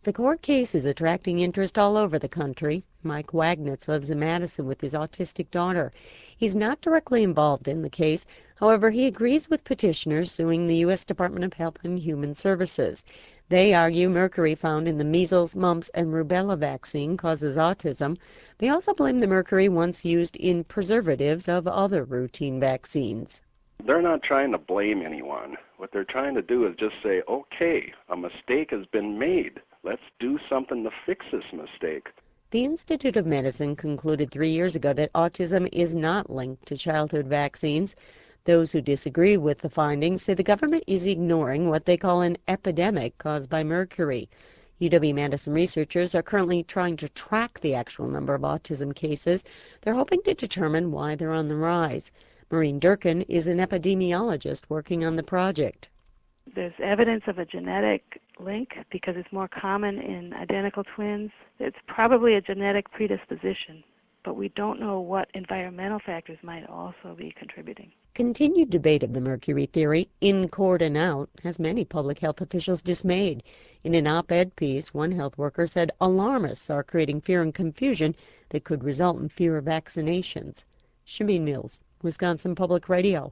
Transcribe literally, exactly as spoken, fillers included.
The court case is attracting interest all over the country. Mike Wagnitz lives in Madison with his autistic daughter. He's not directly involved in the case. However, he agrees with petitioners suing the U S Department of Health and Human Services. They argue mercury found in the measles, mumps, and rubella vaccine causes autism. They also blame the mercury once used in preservatives of other routine vaccines. They're not trying to blame anyone. What they're trying to do is just say, okay, a mistake has been made. Let's do something to fix this mistake. The Institute of Medicine concluded three years ago that autism is not linked to childhood vaccines. Those who disagree with the findings say the government is ignoring what they call an epidemic caused by mercury. U W-Madison researchers are currently trying to track the actual number of autism cases. They're hoping to determine why they're on the rise. Maureen Durkin is an epidemiologist working on the project. There's evidence of a genetic link because it's more common in identical twins. It's probably a genetic predisposition, but we don't know what environmental factors might also be contributing. Continued debate of the mercury theory, in court and out, has many public health officials dismayed. In an op-ed piece, one health worker said alarmists are creating fear and confusion that could result in fewer vaccinations. Shameen Mills, Wisconsin Public Radio.